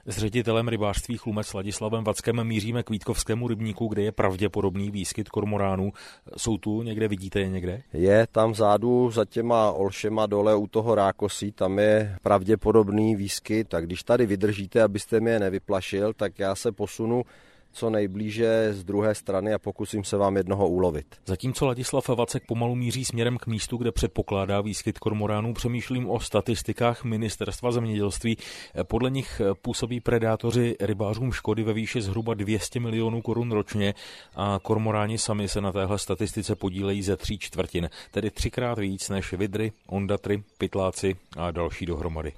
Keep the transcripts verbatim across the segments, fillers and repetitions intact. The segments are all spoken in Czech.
S ředitelem rybářství Chlumec Ladislavem Vackem míříme k Vítkovskému rybníku, kde je pravděpodobný výskyt kormoránů. Jsou tu někde, vidíte je někde? Je tam vzadu za těma olšema dole u toho rákosí, tam je pravděpodobný výskyt. Tak když tady vydržíte, abyste mě nevyplašil, tak já se posunu co nejblíže z druhé strany a pokusím se vám jednoho ulovit. Zatímco Ladislav Vacek pomalu míří směrem k místu, kde předpokládá výskyt kormoránů, přemýšlím o statistikách Ministerstva zemědělství. Podle nich působí predátoři rybářům škody ve výši zhruba dvě stě milionů korun ročně a kormoráni sami se na téhle statistice podílejí ze tří čtvrtin, tedy třikrát víc než vidry, ondatry, pytláci a další dohromady.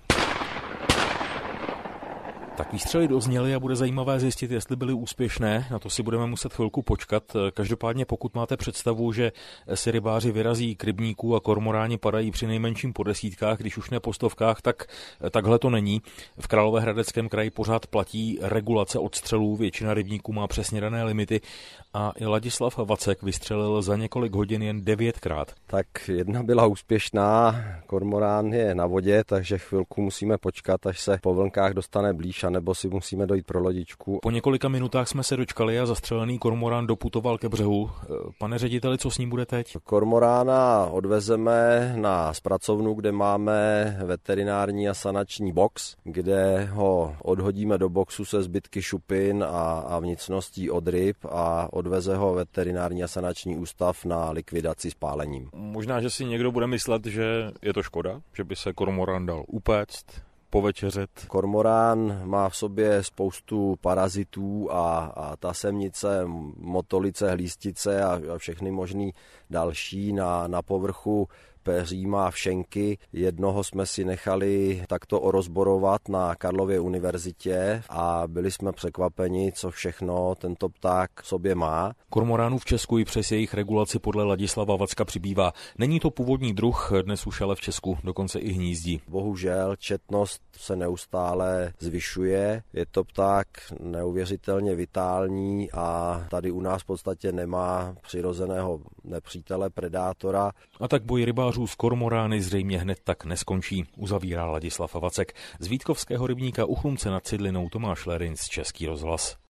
Tak výstřely dozněly a bude zajímavé zjistit, jestli byly úspěšné. Na to si budeme muset chvilku počkat. Každopádně pokud máte představu, že si rybáři vyrazí k rybníku a kormoráni padají při nejmenším po desítkách, když už ne po stovkách, tak takhle to není. V Královéhradeckém kraji pořád platí regulace odstřelů, většina rybníků má přesně dané limity a i Ladislav Vacek vystřelil za několik hodin jen devětkrát. Tak jedna byla úspěšná, kormorán je na vodě, takže chvilku musíme počkat, až se po vlnkách dostane blíž, nebo si musíme dojít pro lodičku. Po několika minutách jsme se dočkali a zastřelený kormorán doputoval ke břehu. Pane řediteli, co s ním bude teď? Kormorána odvezeme na zpracovnu, kde máme veterinární a sanační box, kde ho odhodíme do boxu se zbytky šupin a, a vnitřností od ryb a odveze ho veterinární a sanační ústav na likvidaci spálením. Možná, že si někdo bude myslet, že je to škoda, že by se kormorán dal upéct, povečeřet. Kormorán má v sobě spoustu parazitů a, a ta semnice, motolice, hlístice a, a všechny možný další na, na povrchu peří má všenky. Jednoho jsme si nechali takto orozborovat na Karlově univerzitě a byli jsme překvapeni, co všechno tento pták v sobě má. Kormoránů v Česku i přes jejich regulaci podle Ladislava Vacka přibývá. Není to původní druh, dnes už ale v Česku dokonce i hnízdí. Bohužel četnost se neustále zvyšuje. Je to pták neuvěřitelně vitální a tady u nás v podstatě nemá přirozeného nepřítele, predátora. A tak boj rybářů s kormorány zřejmě hned tak neskončí, uzavírá Ladislav Vacek. Z Vítkovského rybníka u Chlumce nad Cidlinou Tomáš Lerinc, Český rozhlas.